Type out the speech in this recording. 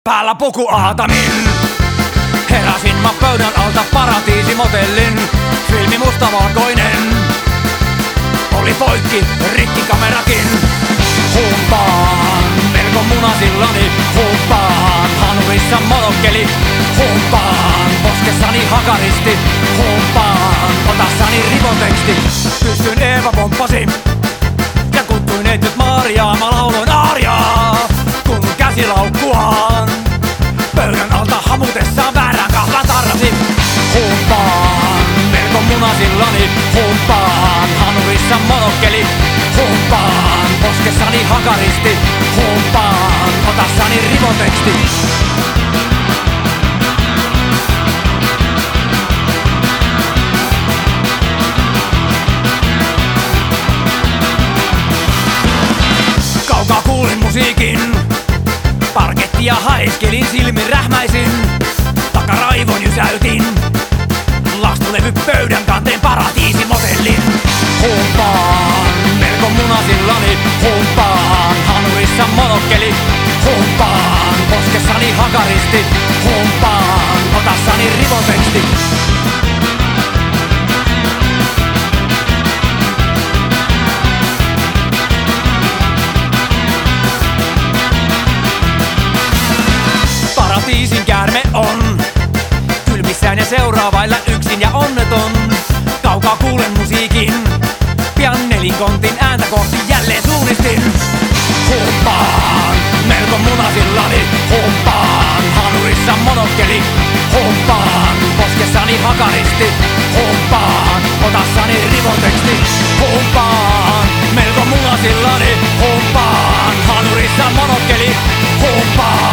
Päällä puku aatamin. Heräsin mä pöydän alta paratiisimotellin. Filmi mustavalkoinen. Oli poikki, rikki kamerakin. Humpaan, melko munasillani. Humpaan, hanurissa monokkeli. Humpaan, poskessani hakaristi. Humpaan, otassani rivoteksti. Pystyn Eeva pomppasi ja kutsuin neitsyt Mariaa. Mä lauloin aariaa, kun käsilaukkuaan pöydän alta hamutessaan väärän kahvan tarrasi. Humpaan, melko munasillani. Humpaan, hanurissa monokkeli. Humpaan, poskessani hakaristi. Humpaan, otassani rivoteksti. Kaukaa kuulin musiikin. Parkettia haiskelin, silmin rähmäisin. Takaraivon jysäytin. Lastulevy pöydän kanteen paratiisimotellin. Humpaan, melko munasillani. Humpaan, hanurissa monokkeli. Humpaan, poskessani hakaristi. Humpaan, otassani rivoteksti. Paratiisin käärme on kylmissään ja seuraavailla yksin ja onneton. Kaukaa kuulen musiikin, pian nelinkontin ääntä kohti jälleen suunnistin. Humpaan, melko munasillani. Humpaan, hanurissa monokkeli. Humpaan, poskessani hakaristi. Humpaan, otassani rivoteksti. Humpaan, melko munasillani. Humpaan, hanurissa monokkeli. Humpaan.